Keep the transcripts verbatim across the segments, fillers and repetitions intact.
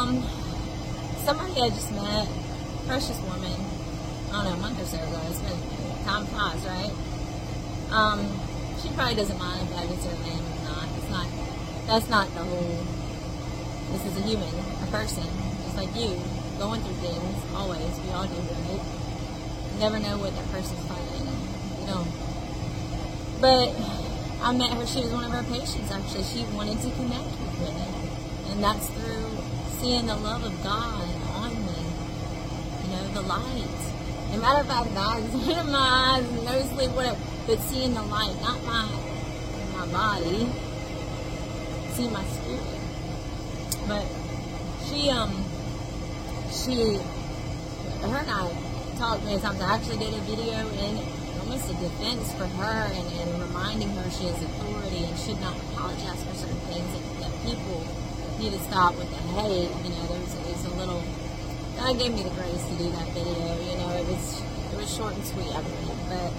um, somebody I just met, precious woman, I don't know, a month or so ago. It's been, time flies, right? Um, she probably doesn't mind if I get her name or not. It's not, that's not the whole, this is a human, a person, just like you, going through things, always, we all do, right? You never know what that person's fighting, you know. But I met her, she was one of our patients, actually. She wanted to connect with me, and that's through seeing the love of God on me, you know, the light. No matter if I have bags under my eyes, no sleep, whatever, but seeing the light, not my my body, seeing my spirit. But she, um, she, her and I talked many times. I actually did a video in almost a defense for her and, and reminding her she has authority and should not apologize for certain things, and that people need to stop with the hate. You know, there was, there was a little, God gave me the grace to do that video. You know, it was it was short and sweet, I believe. But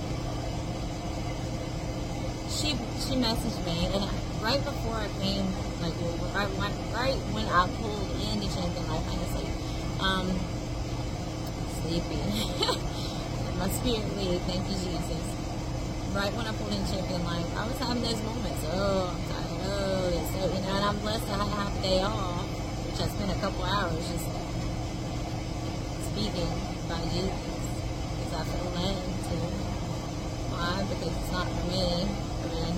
she she messaged me, and I, right before I came, like right when, right when I pulled into Champion Life, I was like, um, sleepy. My spirit lead, thank you, Jesus. Right when I pulled in Champion Life, I was having those moments. Oh, I'm tired. Oh, this, so you know, and I'm blessed to have half a day off, which I spent a couple hours just speaking by Jesus, because I feel led to. Why? Because it's not for me. I mean,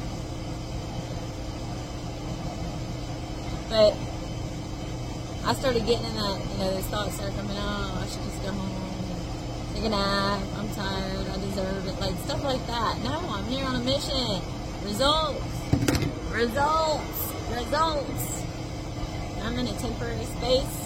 but I started getting in that, you know, those thoughts started coming. Oh, I should just go home. Take a nap, I'm tired, I deserve it, like stuff like that. No, I'm here on a mission. Results, results, results. I'm in a temporary space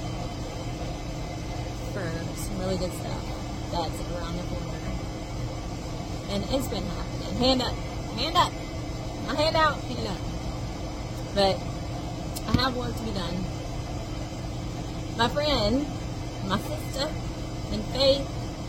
for some really good stuff that's around the corner. And it's been happening. Hand up, hand up, my hand out, hand up. But I have work to be done. My friend, my sister, in faith,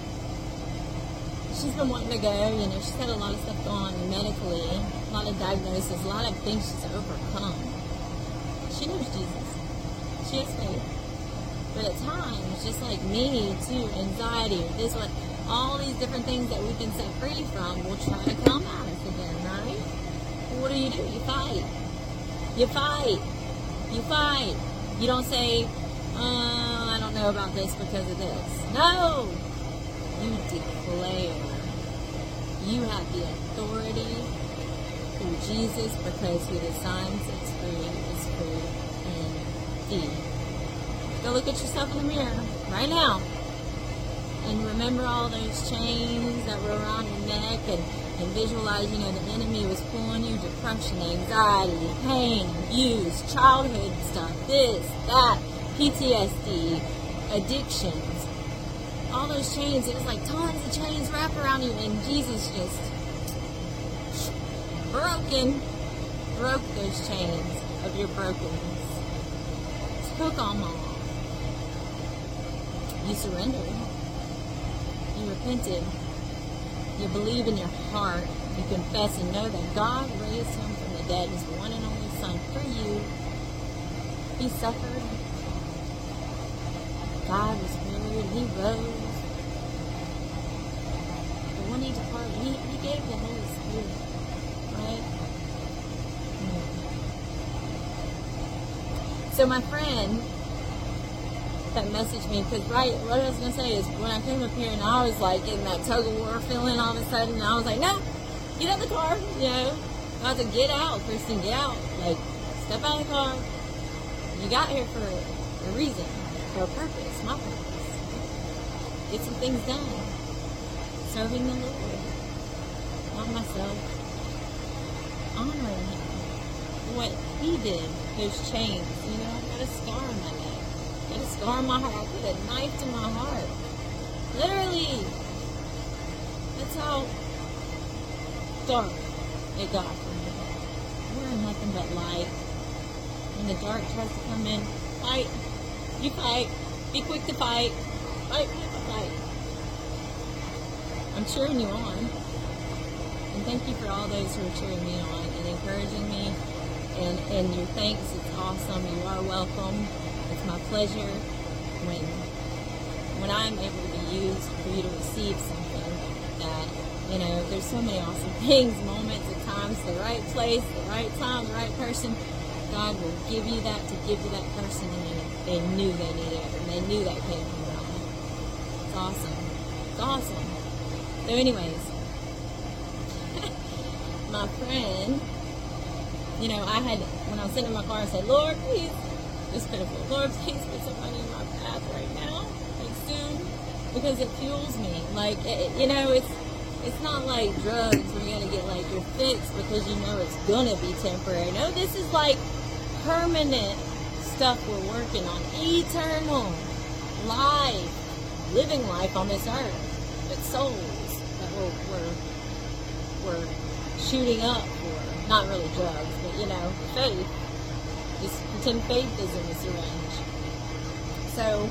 she's been wanting to go, you know, she's had a lot of stuff going on medically, a lot of diagnoses, a lot of things she's overcome. She knows Jesus. She has faith. But at times, just like me, too, anxiety, or this, what, all these different things that we've been set free from will try to come at us again, right? Well, what do you do? You fight. You fight. You fight. You don't say, uh, I don't know about this because of this. No! You declare. You have the authority through Jesus, because who the Son sets free is free indeed. Go look at yourself in the mirror right now and remember all those chains that were around your neck, and, and visualize, you know, the enemy was pulling you, depression, anxiety, pain, abuse, childhood stuff, this, that, P T S D, addictions, all those chains. It was like tons of chains wrapped around you, and Jesus just broken, broke those chains of your brokenness. Took them all. You surrendered. You repented. You believe in your heart. You confess and know that God raised him from the dead, his one and only Son, for you. He suffered. God was buried. He rose. But when he departed, he, he gave the Holy Spirit. Right? Mm. So my friend that messaged me, because right, what I was going to say is, when I came up here and I was like getting that tug of war feeling all of a sudden, and I was like, no, get out of the car, you know. I was like, get out, Kristen, get out. Like, step out of the car. You got here for a reason, for a purpose, my purpose. Get some things done. Serving the Lord. Not myself. Honoring him. What he did, those chains, you know, I got a scar on my neck. Got a scar on my heart. I put a knife to my heart. Literally. That's how dark it got for me. We're nothing but light. When the dark tries to come in, fight. You fight. Be quick to fight. Fight, fight, fight. I'm cheering you on. And thank you for all those who are cheering me on and encouraging me. And, and your thanks, it's awesome. You are welcome. It's my pleasure when when I'm able to be used for you to receive something that, you know, there's so many awesome things, moments, at times, the right place, the right time, the right person. God will give you that to give to that person, and they, they knew they needed it, and they knew that came from God. It's awesome. It's awesome. So anyways, my friend, you know, I had, when I was sitting in my car, I said, Lord, please, it's pitiful. Lord, please put somebody in my path right now, like soon, because it fuels me. Like, it, you know, it's it's not like drugs where you're going to get, like, your fix because you know it's going to be temporary. No, this is, like, permanent stuff we're working on. Eternal life, living life on this earth, but souls that we're, we're, we're shooting up for. Not really drugs, but, you know, faith. Just pretend faith is in the syringe. So,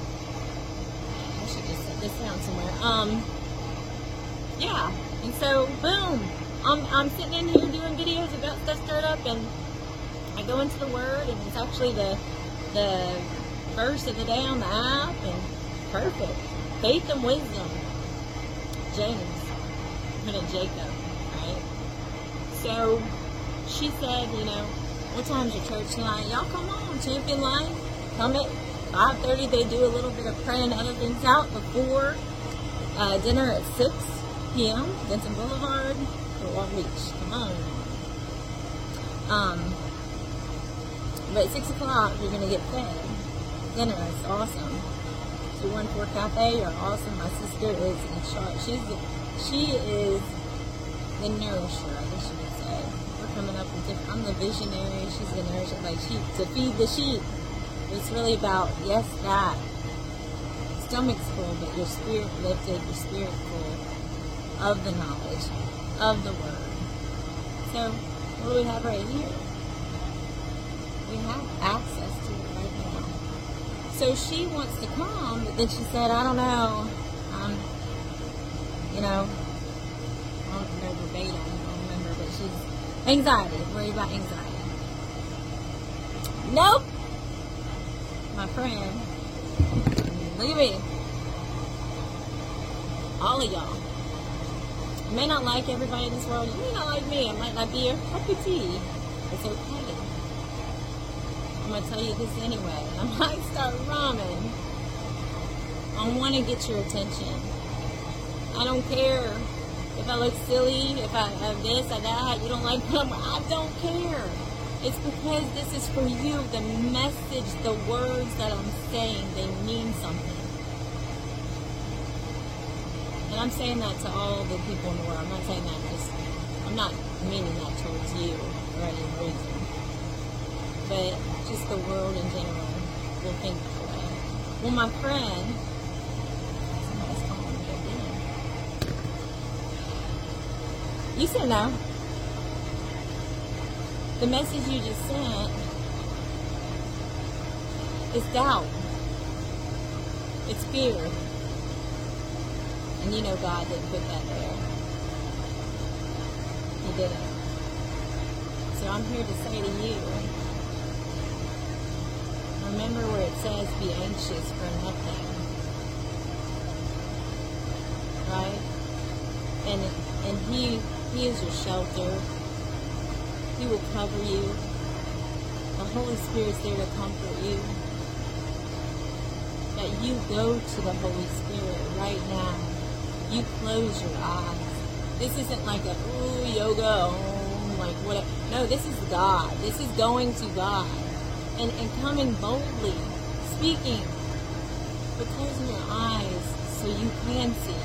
I should just set this down somewhere. Um, yeah. And so, boom. I'm, I'm sitting in here doing videos about stuff stirred up, and I go into the Word, and it's actually the, the verse of the day on the app, and perfect. Faith and wisdom. James. Put in Jacob, right? So, she said, you know, what time's your church tonight? Y'all come on, Champion Line. Come at five thirty. They do a little bit of praying and other things out before uh, dinner at six p.m. Denton Boulevard, or Long Beach. Come on. Um, but at six o'clock, you're going to get fed. Dinner is awesome. two one four Cafe, you're awesome. My sister is in charge. She's the, she is the nourisher, I guess you could say. We're coming up with different, I'm the visionary, she's the nourisher, like sheep, to feed the sheep. It's really about, yes, that. Stomach's full, but your spirit lifted, your spirit full of the knowledge, of the Word. So, what do we have right here? We have access to it right now. So she wants to come, but then she said, I don't know, um, you know, I don't know verbatim, I don't remember, but she's anxiety, worried about anxiety. Nope. My friend, look at me. All of y'all. You may not like everybody in this world. You may not like me. I might not be your cup of tea. It's okay. I'm going to tell you this anyway. I might start rhyming. I want to get your attention. I don't care if I look silly, if I have this or that, you don't like them. I don't care. It's because this is for you. The message, the words that I'm saying, they mean something. And I'm saying that to all the people in the world. I'm not saying that just, I'm not meaning that towards you for any reason. But just the world in general will think that way. Well, my friend, somebody's calling me again. You said no. The message you just sent is doubt. It's fear. And you know God didn't put that there. He didn't. So I'm here to say to you, remember where it says be anxious for nothing. Right? And and he he is your shelter. He will cover you. The Holy Spirit's there to comfort you. That you go to the Holy Spirit right now. You close your eyes. This isn't like a, ooh, yoga, oh, like whatever. No, this is God. This is going to God. And, and coming boldly, speaking. But closing your eyes so you can see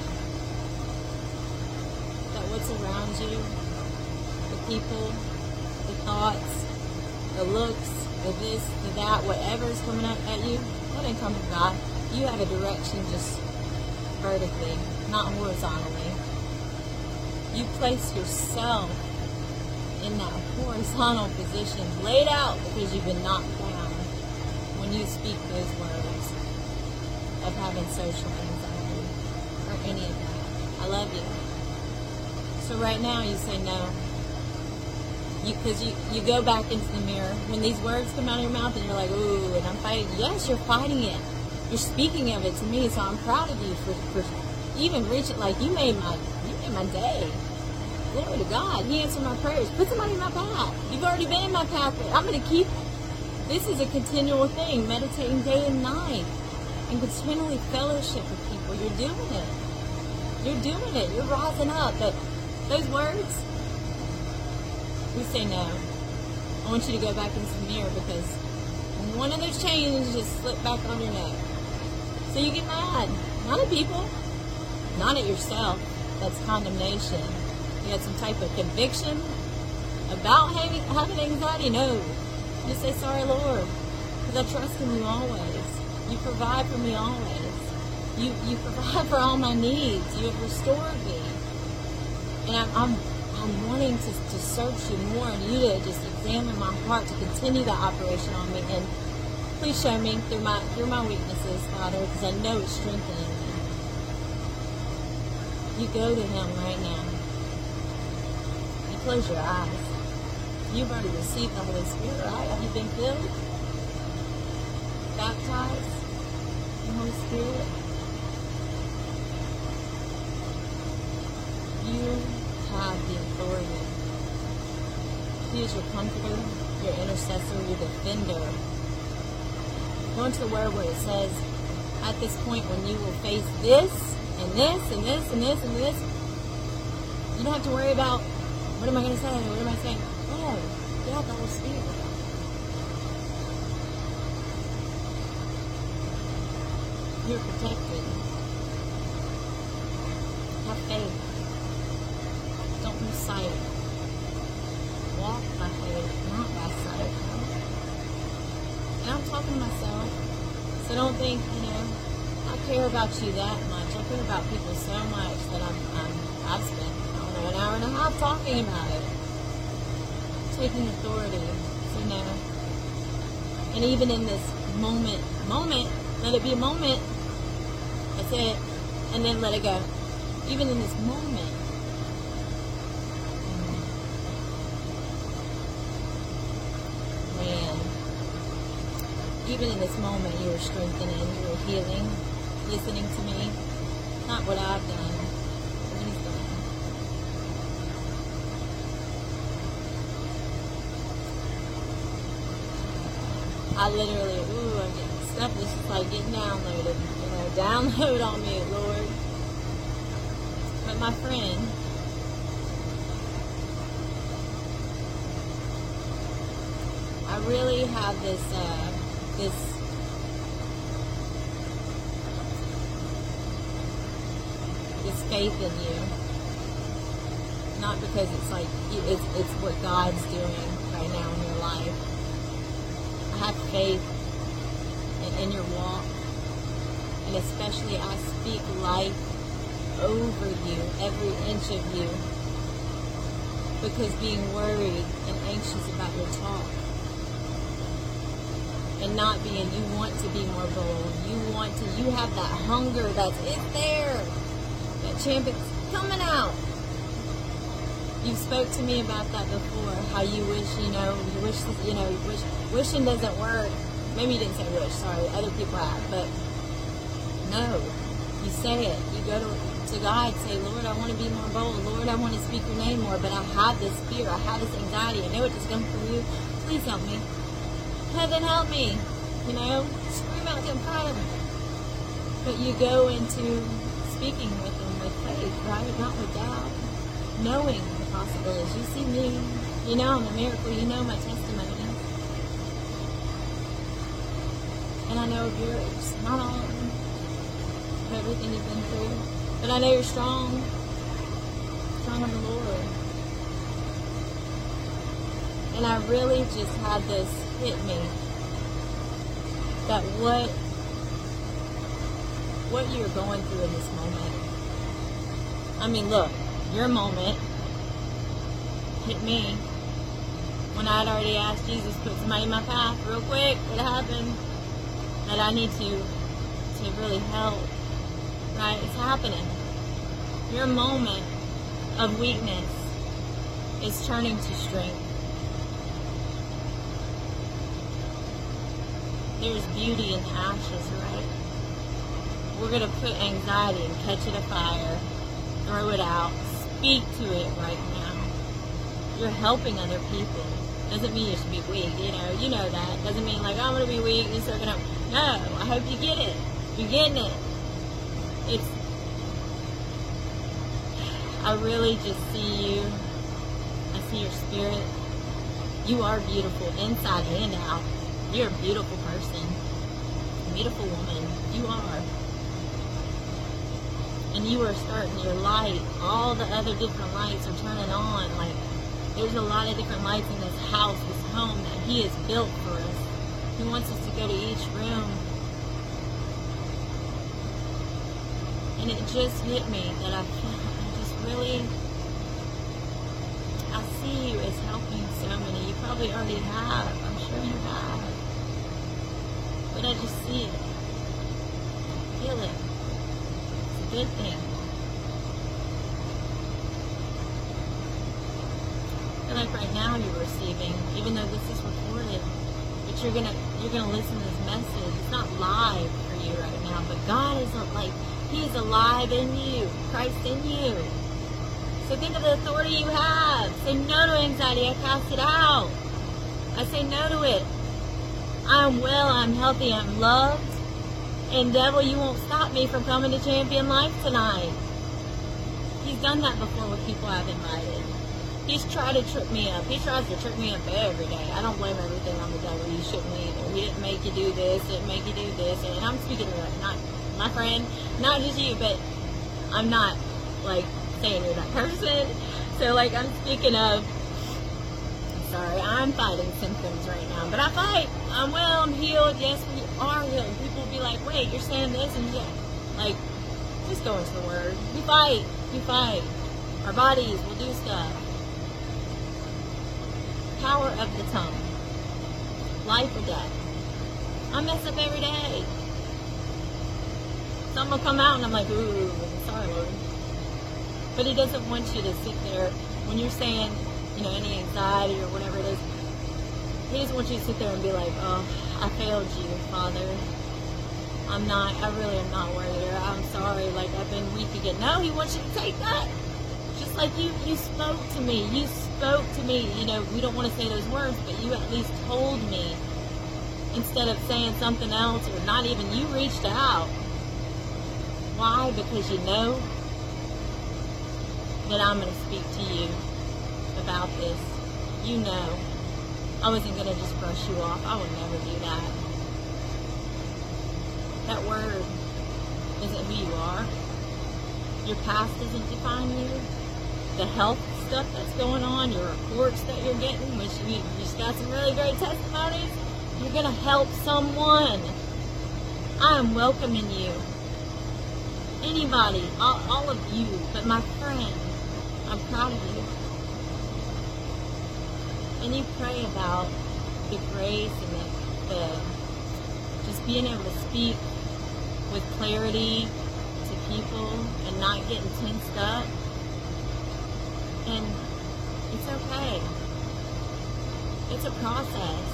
that what's around you, the people, the thoughts, the looks, the this, the that, whatever is coming up at you, that ain't coming from God. You have a direction just vertically, not horizontally. You place yourself in that horizontal position, laid out because you've been knocked down when you speak those words of having social anxiety or any of that. I love you. So right now you say no. You, because you, you go back into the mirror. When these words come out of your mouth and you're like, ooh, and I'm fighting. Yes, you're fighting it. You're speaking of it to me, so I'm proud of you for, for even reaching, like, you made my, you made my day. Glory to God. He answered my prayers. Put somebody in my path. You've already been in my path. I'm going to keep, this is a continual thing, meditating day and night, and continually fellowship with people. You're doing it. You're doing it. You're rising up. But those words, we say no. I want you to go back into the mirror, because one of those chains just slipped back on your neck. So you get mad. Not at people. Not at yourself. That's condemnation. You had some type of conviction about having, having anxiety? No. Just say, sorry, Lord, because I trust in you always. You provide for me always. You you provide for all my needs. You have restored me. And I'm, I'm, I'm wanting to, to search you more, and you to just examine my heart, to continue that operation on me. And please show me through my, through my weaknesses, Father, because I know it's strengthening me. You go to him right now. You close your eyes. You've already received the Holy Spirit, right? Have you been filled? Baptized in the Holy Spirit? You have the authority. He is your comforter, your intercessor, your defender. Go into the word where it says, at this point when you will face this, and this, and this, and this, and this, you don't have to worry about, what am I going to say? What am I saying? No, you have the Holy Spirit. You're protected. Have faith. Don't lose sight. Walk by faith, not by sight. And I'm talking to myself, so don't think, you know, I care about you that much. I care about people so much that I'm, I'm, I've spent, I don't know, an hour and a half talking about it. Taking authority. So no. And even in this moment, moment, let it be a moment. That's it. And then let it go. Even in this moment. Man. Even in this moment, you were strengthening, you were healing, listening to me. Not what I've done, what he's done. I literally, ooh, I'm getting stuff that's just like getting downloaded. You know, download on me, Lord. But my friend, I really have this, uh, this, this faith in you. Not because it's like, it's, it's what God's doing right now in your life. I have faith in, in your walk. And especially I speak life over you, every inch of you. Because being worried and anxious about your talk. And not being, you want to be more bold. You want to, you have that hunger that's in there. That champion's coming out. You spoke to me about that before. How you wish, you know, you wish, you know, you wish, wishing doesn't work. Maybe you didn't say wish, sorry, other people have. But no, you say it. You go to, to God, say, Lord, I want to be more bold. Lord, I want to speak your name more. But I have this fear. I have this anxiety. I know it just comes from you. Please help me. Heaven help me, you know, scream out to him, cry to him. But you go into speaking with him with faith, right? Not with doubt. Knowing the possibilities. You see me, you know I'm a miracle, you know my testimony. And I know of yours, not all of them, of everything you've been through. But I know you're strong, strong in the Lord. And I really just had this hit me, that what what you're going through in this moment. I mean, look, your moment hit me when I'd already asked Jesus to put somebody in my path real quick. It happened that I need to to really help. Right? It's happening. Your moment of weakness is turning to strength. there's beauty in the ashes, right? We're going to put anxiety and catch it afire, throw it out, speak to it right now. You're helping other people. Doesn't mean you should be weak, you know, you know that. Doesn't mean like, I'm going to be weak, and so gonna, no, I hope you get it. You're getting it. It's, I really just see you. I see your spirit. You are beautiful inside and out. You're a beautiful person. A beautiful woman. You are. And you are starting your light. All the other different lights are turning on. Like, there's a lot of different lights in this house, this home that He has built for us. He wants us to go to each room. And it just hit me that I feel, I just really, I see you as helping so many. You probably already have. I'm sure you have. But I just see it. Feel it. It's a good thing. I feel like right now you're receiving, even though this is recorded, but you're gonna you're gonna listen to this message. It's not live for you right now, but God is like, He is alive in you, Christ in you. So think of the authority you have. Say no to anxiety. I cast it out. I say no to it. I'm well. I'm healthy. I'm loved. And devil, you won't stop me from coming to Champion Life tonight. He's done that before with people I've invited. He's tried to trip me up. He tries to trip me up every day. I don't blame everything on the devil. You shouldn't either. He didn't make you do this. Didn't make you do this. And I'm speaking to like, not my friend, not just you, but I'm not like saying you're that person. So like I'm speaking of, sorry, I'm fighting symptoms right now, but I fight. I'm well, I'm healed. Yes, we are healed. People will be like, wait, you're saying this and yeah. Like, just go into the word. We fight. We fight. Our bodies will do stuff. Power of the tongue. Life or death. I mess up every day. Something will come out and I'm like, ooh, sorry, Lord. But He doesn't want you to sit there when you're saying, you know, any anxiety or whatever it is. He doesn't want you to sit there and be like, oh, I failed you, Father. I'm not, I really am not worthy. Or I'm sorry, like I've been weak again. No, He wants you to take that. Just like you, you spoke to me. You spoke to me. You know, we don't want to say those words, but you at least told me instead of saying something else or not even, you reached out. Why? Because you know that I'm going to speak to you about this. You know. I wasn't going to just brush you off. I would never do that. That word isn't who you are. Your past doesn't define you. The health stuff that's going on, your reports that you're getting, which you, you just got some really great testimonies, you're going to help someone. I am welcoming you. Anybody, all, all of you, but my friend, I'm proud of you. And you pray about the grace and the, the just being able to speak with clarity to people and not getting tensed up. And it's okay. It's a process.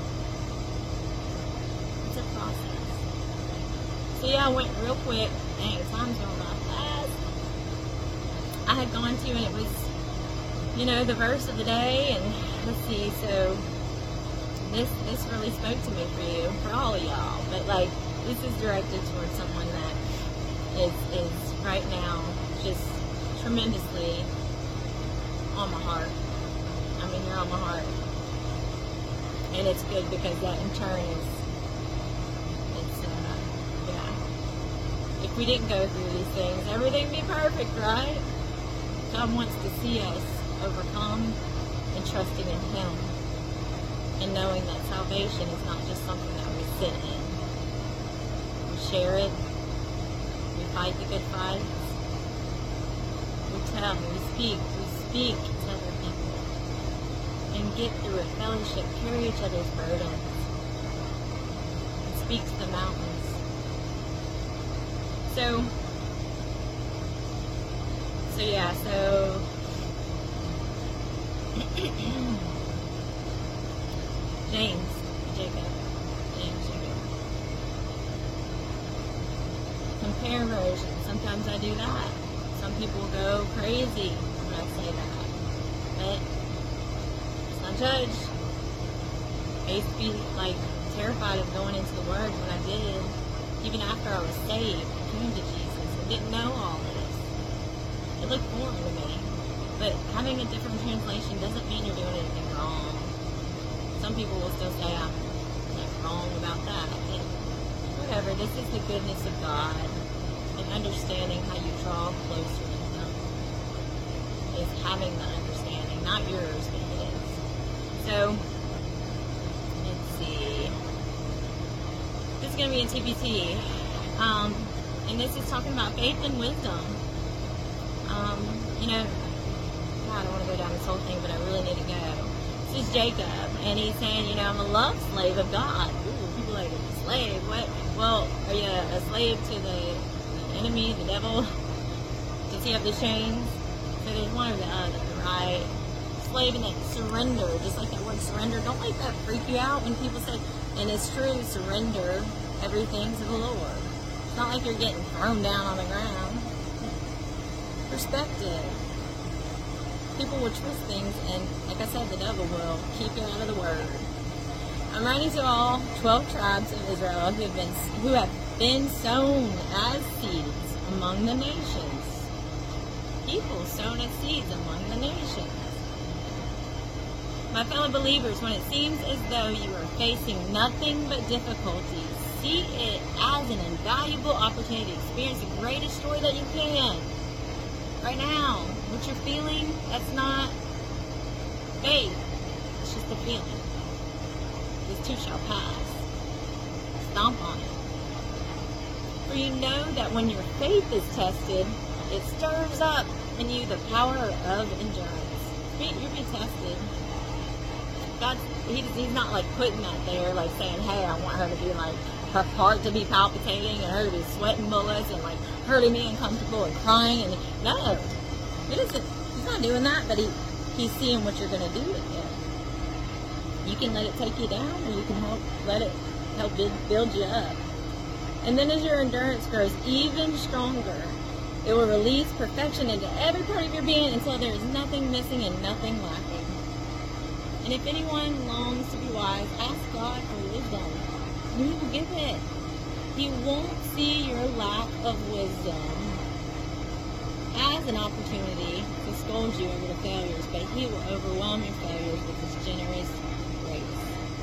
It's a process. So yeah, I went real quick. Dang, time's going by fast. I had gone to, and it was, you know, the verse of the day, and let's see, so this this really spoke to me for you, for all of y'all, but like, this is directed towards someone that is, is right now just tremendously on my heart. I mean, you're on my heart. And it's good because that in turn is, it's, uh, yeah. If we didn't go through these things, everything would be perfect, right? God wants to see us overcome and trusting in Him. And knowing that salvation is not just something that we sit in. We share it. We fight the good fights. We tell, we speak, we speak to other people. And get through it, fellowship, carry each other's burdens. And speak to the mountains. So, so yeah, so James, Jacob, James, Jacob. paraversion. Sometimes I do that. Some people go crazy when I say that. But it's not judged. I used to be like terrified of going into the Word when I did. Even after I was saved, I came to Jesus and didn't know all this. It looked foreign to me. But having a different translation doesn't mean you're doing anything wrong. Some people will still say I'm like, wrong about that. And whatever, this is the goodness of God and understanding how you draw closer to Him. Is having the understanding, not yours, but His. So, let's see. This is going to be in T P T. Um, and this is talking about faith and wisdom. Um, you know, I don't want to go down this whole thing, but I really need to go. This is Jacob, and he's saying, you know, I'm a love slave of God. Ooh, people are like, a slave? What? Well, are you a slave to the, the enemy, the devil? Does he have the chains? So there's one or the other, right? Slave and that surrender, just like that word surrender. Don't let that freak you out when people say, and it's true, surrender everything to the Lord. It's not like you're getting thrown down on the ground. Perspective. People will twist things, and like I said, the devil will keep you out of the Word. I'm writing to all twelve tribes of Israel who have been who have been sown as seeds among the nations. People sown as seeds among the nations. My fellow believers, when it seems as though you are facing nothing but difficulties, see it as an invaluable opportunity to experience the greatest joy that you can. Right now, what you're feeling, that's not faith. It's just a feeling. This too shall pass. Stomp on it. For you know that when your faith is tested, it stirs up in you the power of endurance. You'll be tested. God's, he, he's not like putting that there, like saying, hey, I want her to be like, her heart to be palpitating and her to be sweating bullets and like hurting me uncomfortable and crying. And no, it isn't. He's not doing that, but he, he's seeing what you're going to do with it. You can let it take you down, or you can help let it help build you up. And then as your endurance grows even stronger, it will release perfection into every part of your being until there is nothing missing and nothing lacking. And if anyone longs to be wise, ask God for wisdom, and He will give it. He won't see your lack of wisdom as an opportunity to scold you over the failures, but He will overwhelm your failures with His generous grace.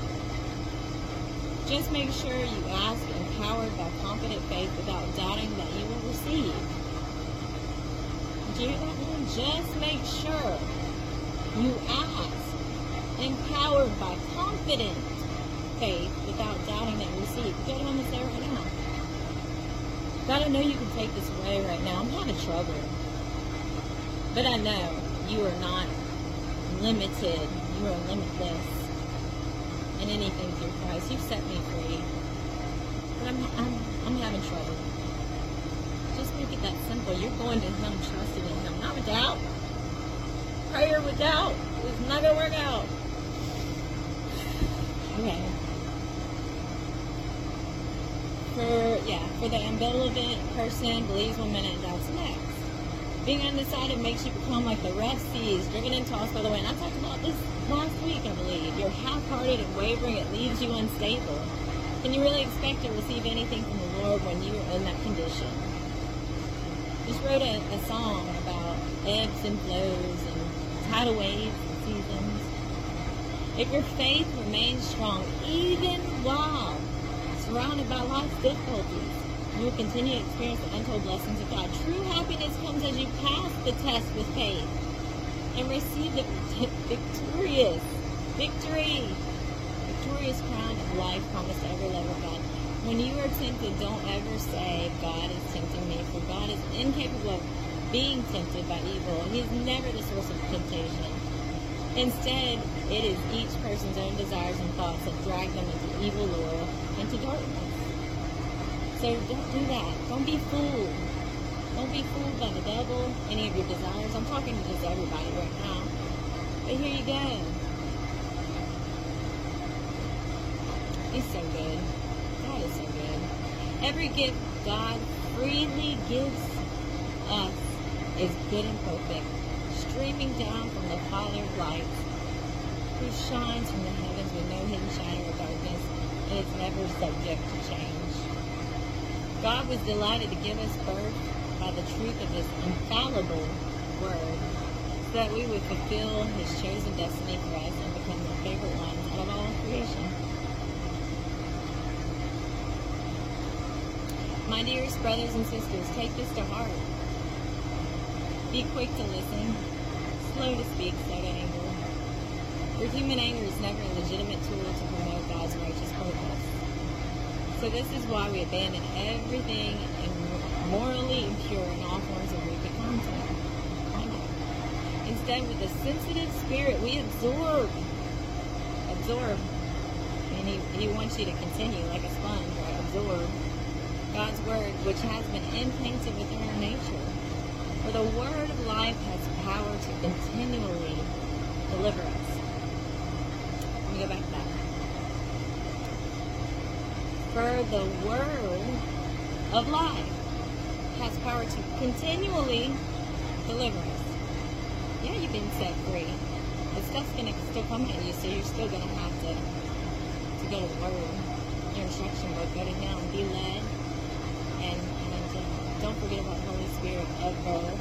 Just make sure you ask, empowered by confident faith, without doubting that you will receive. Did you hear that one? Just make sure you ask, empowered by confident faith, without doubting that you receive. Go to Him and say right now, God, I know you can take this away right now. I'm having trouble. But I know you are not limited. You are limitless in anything through Christ. You've set me free. But I'm, I'm, I'm having trouble. Just make it that simple. You're going to Him, trusting in Him. Not with doubt. Prayer with doubt is not going to work out. Okay. For, yeah, for the ambivalent person, believes one minute and doubts the next. Being undecided makes you become like the rough seas, driven and tossed by the wind. I talked about this last week, I believe. You're half-hearted and wavering. It leaves you unstable. Can you really expect to receive anything from the Lord when you are in that condition? Just wrote a, a song about ebbs and flows and tidal waves and seasons. If your faith remains strong, even while surrounded by life's difficulties, you will continue to experience the untold blessings of God. True happiness comes as you pass the test with faith and receive the victorious, victory, victorious crown of life promised to every lover of God. When you are tempted, don't ever say, God is tempting me, for God is incapable of being tempted by evil. He is never the source of temptation. Instead, it is each person's own desires and thoughts that drag them into evil lure, into darkness. So don't do that. Don't be fooled. Don't be fooled by the devil, any of your desires. I'm talking to just everybody right now. But here you go. He's so good. God is so good. Every gift God freely gives us is good and perfect, streaming down from the Father of lights, who shines from the heavens with no hidden shadow or darkness, and is never subject to change. God was delighted to give us birth by the truth of His infallible Word, so that we would fulfill His chosen destiny for us and become the favorite ones out of all creation. My dearest brothers and sisters, take this to heart. Be quick to listen, slow to speak, slow to anger. For human anger is never a legitimate tool to promote God's righteous purpose. So this is why we abandon everything morally impure and all forms of wicked conduct. Instead, with a sensitive spirit, we absorb. Absorb. And he, he wants you to continue like a sponge, right? Absorb God's Word, which has been implanted within our nature. For the Word of life has power to continually deliver us. Let me go back to that. For the Word of life has power to continually deliver us. Yeah, you've been set free. The stuff's going to still come at you, so you're still going to have to, to go to the Word, your instruction book, go to Him, be led. And, and uh, don't forget about the Holy Spirit ever.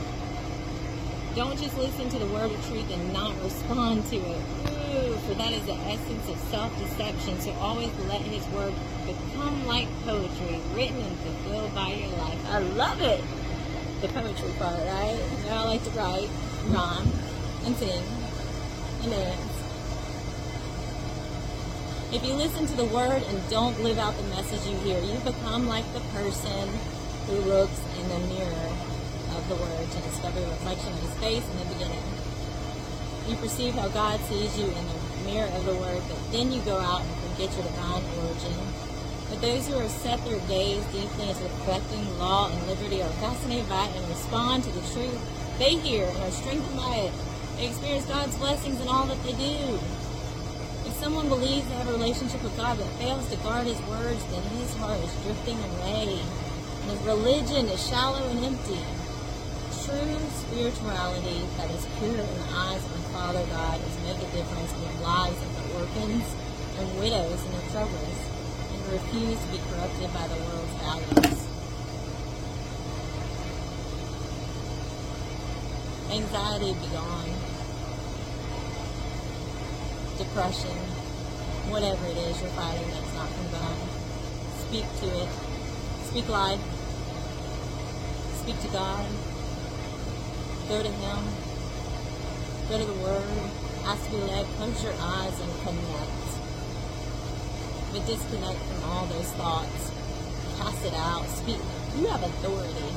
Don't just listen to the word of truth and not respond to it. Ooh, for that is the essence of self-deception. So always let His Word become like poetry, written and fulfilled by your life. I love it. The poetry part, right? You know, I like to write, rhyme, and sing, and dance. If you listen to the Word and don't live out the message you hear, you become like the person who looks in the mirror of the Word to discover the reflection of His face in the beginning. You perceive how God sees you in the mirror of the Word, but then you go out and forget your divine origin. But those who are set their gaze deeply into the perfecting law and liberty are fascinated by it and respond to the truth they hear and are strengthened by it. They experience God's blessings in all that they do. If someone believes they have a relationship with God but fails to guard His words, then his heart is drifting away, and his religion is shallow and empty. True spirituality that is pure in the eyes of the Father God is make a difference in the lives of the orphans and widows in their troubles, and refuse to be corrupted by the world's values. Anxiety be gone. Depression, whatever it is you're fighting that's not from God. Speak to it. Speak life. Speak to God. Go to Him. Go to the Word. Ask to be led. Close your eyes and connect. But disconnect from all those thoughts. Cast it out. Speak. You have authority.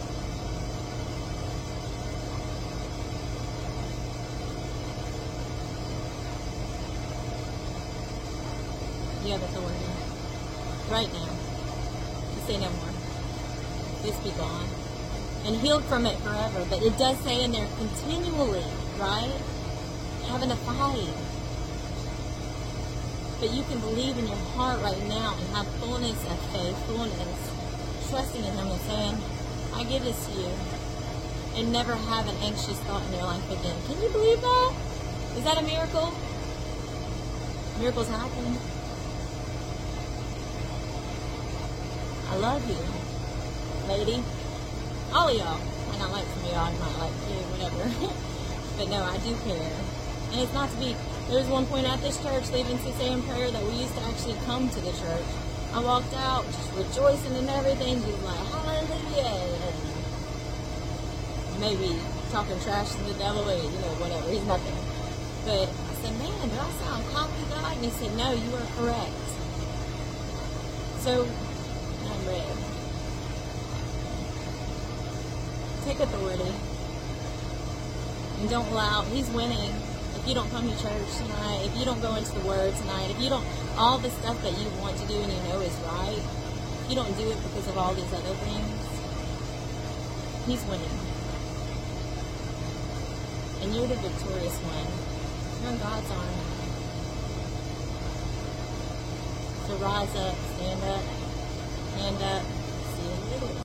You have authority. Right now. You say no more. Just be gone. And healed from it forever. But it does say in there continually, right? Having to fight. But you can believe in your heart right now and have fullness of faith, fullness, trusting in Him and saying, I give this to you. And never have an anxious thought in your life again. Can you believe that? Is that a miracle? Miracles happen. I love you, lady. All of y'all. Might not like some of y'all, might like you, whatever. But no, I do care. And it's not to be, there was one point at this church, leaving six a.m. prayer, that we used to actually come to the church. I walked out just rejoicing and everything, just like, hallelujah. And maybe talking trash to the devil, or, you know, whatever, he's nothing. But I said, man, do I sound cocky, God? And he said, no, you are correct. So, I'm ready. Take authority. And don't allow, he's winning. If you don't come to church tonight, if you don't go into the Word tonight, if you don't, all the stuff that you want to do and you know is right, if you don't do it because of all these other things, he's winning. And you're the victorious one. You're in God's army. So rise up, stand up, hand up,